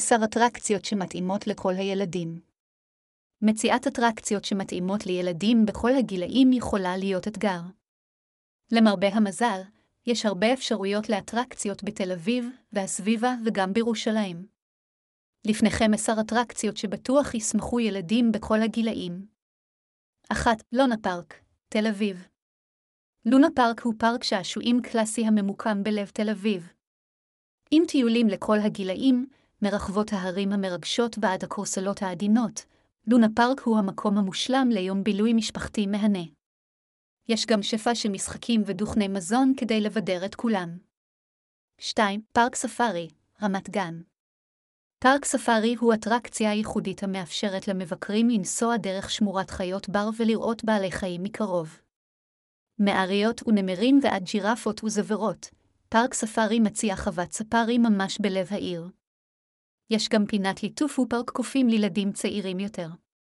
10 אטרקציות שמתאימות לכל הילדים. מציאת אטרקציות שמתאימות לילדים בכל הגילאים יכולה להיות אתגר. למרבה המזל, יש הרבה אפשרויות לאטרקציות בתל אביב והסביבה וגם בירושלים. לפניכם 10 אטרקציות שבטוח ישמחו ילדים בכל הגילאים. 1. לונה פארק, תל אביב. לונה פארק הוא פארק שעשועים קלאסי הממוקם בלב תל אביב. עם טיולים לכל הגילאים, מרחבות ההרים המרגשות ועד הקורסלות העדינות, לונה פארק הוא המקום המושלם ליום בילוי משפחתי מהנה. יש גם שפע של משחקים ודוכני מזון כדי לבדר את כולם. 2. פארק ספארי, רמת גן. פארק ספארי הוא אטרקציה ייחודית המאפשרת למבקרים לנסוע דרך שמורת חיות בר ולראות בעלי חיים מקרוב. מאריות ונמרים ועד ג'ירפות וזוורות, פארק ספארי מציע חוות ספארי ממש בלב העיר. יש גם פינת ליטוף ופארק קופים לילדים צעירים יותר.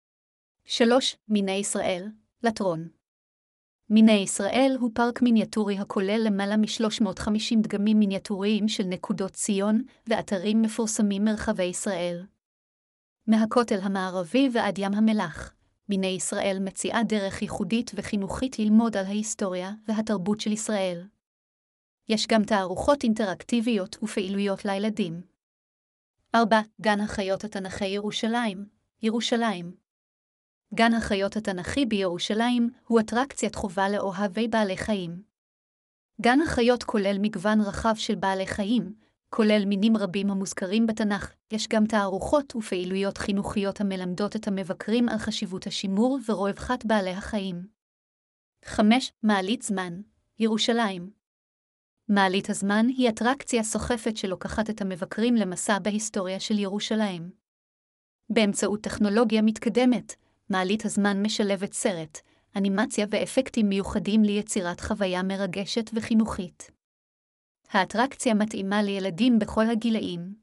3. מיני ישראל, לטרון. מיני ישראל הוא פארק מיניאטורי הכולל למעלה מ-350 דגמים מיניאטוריים של נקודות ציון ואתרים מפורסמים מרחבי ישראל. מהכותל המערבי ועד ים המלח, מיני ישראל מציעה דרך ייחודית וחינוכית ללמוד על ההיסטוריה והתרבות של ישראל. יש גם תערוכות אינטראקטיביות ופעילויות לילדים. 4. גן החיות התנ"כי ירושלים, ירושלים. גן החיות התנ"כי בירושלים הוא אטרקציית חובה לאוהבי בעלי חיים. גן החיות כולל מגוון רחב של בעלי חיים, כולל מינים רבים המוזכרים בתנ"ך. יש גם תערוכות ופעילויות חינוכיות המלמדות את המבקרים על חשיבות השימור ורווחת בעלי החיים. 5. מעלית זמן, ירושלים. מעלית הזמן היא אטרקציה סוחפת שלוקחת את המבקרים למסע בהיסטוריה של ירושלים. באמצעות טכנולוגיה מתקדמת, מעלית הזמן משלבת סרט, אנימציה ואפקטים מיוחדים ליצירת חוויה מרגשת וחינוכית. האטרקציה מתאימה לילדים בכל הגילאים.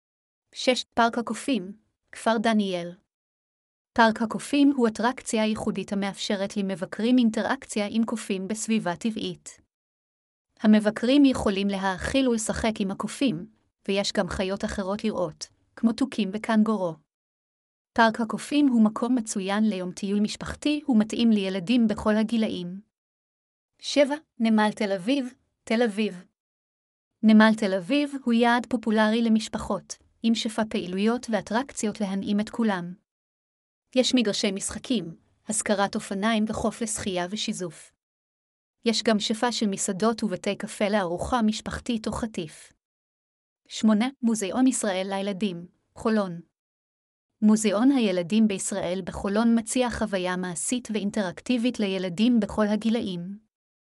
6. פארק הקופים, כפר דניאל. פארק הקופים הוא אטרקציה ייחודית המאפשרת למבקרים אינטראקציה עם קופים בסביבה טבעית. המבקרים יכולים להאכיל ולשחק עם הקופים, ויש גם חיות אחרות לראות, כמו תוכים וקנגורו. פארק הקופים הוא מקום מצוין ליום טיול משפחתי ומתאים לילדים בכל הגילאים. 7. נמל תל אביב, תל אביב. נמל תל אביב הוא יעד פופולרי למשפחות, עם שפע פעילויות ואטרקציות להנעים את כולם. יש מגרשי משחקים, השכרת אופניים וחוף לשחייה ושיזוף. יש גם שפע של מסעדות ובתי קפה לארוחה משפחתית או חטיף. 8. מוזיאון ישראל לילדים, חולון. מוזיאון הילדים בישראל בחולון מציע חוויה מעשית ואינטראקטיבית לילדים בכל הגילאים.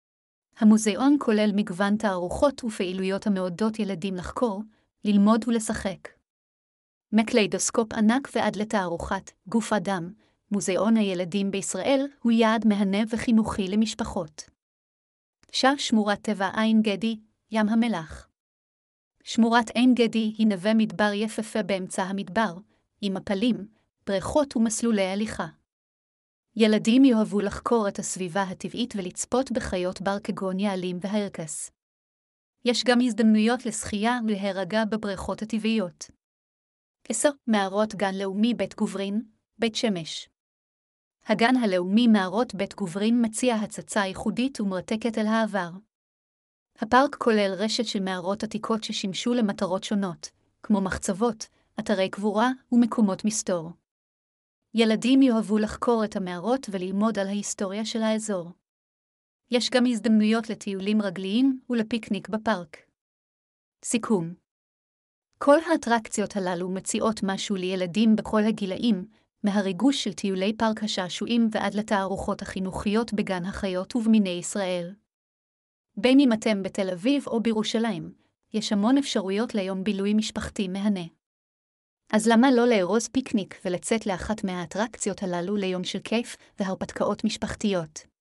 המוזיאון כולל מגוון תערוכות ופעילויות המעודדות ילדים לחקור, ללמוד ולשחק. מקליידוסקופ ענק ועד לתערוכת גוף אדם, מוזיאון הילדים בישראל הוא יעד מהנה וחינוכי למשפחות. שמורת טבע עין גדי, ים המלח. שמורת עין גדי היא נווה מדבר יפהפה באמצע המדבר, עם מפלים, בריכות ומסלולי הליכה. ילדים יאהבו לחקור את הסביבה הטבעית ולצפות בחיות בר כגון יעלים והירקס. יש גם הזדמנויות לשחייה ולהירגע בבריכות הטבעיות. 10. מערות גן לאומי בית גוברין, בית שמש. הגן הלאומי מערות בית גוברין מציע הצצה ייחודית ומרתקת אל העבר. הפארק כולל רשת של מערות עתיקות ששימשו למטרות שונות, כמו מחצבות, אתרי קבורה ומקומות מסתור. ילדים יאהבו לחקור את המערות וללמוד על ההיסטוריה של האזור. יש גם הזדמנויות לטיולים רגליים ולפיקניק בפארק. סיכום. כל האטרקציות הללו מציעות משהו לילדים בכל הגילאים, מהריגוש של טיולי פארק השעשועים ועד לתערוכות החינוכיות בגן החיות ובמיני ישראל. בין אם אתם בתל אביב או בירושלים, יש המון אפשרויות ליום בילוי משפחתי מהנה. אז למה לא לארוז פיקניק ולצאת לאחת מהאטרקציות הללו ליום של כיף והרפתקאות משפחתיות?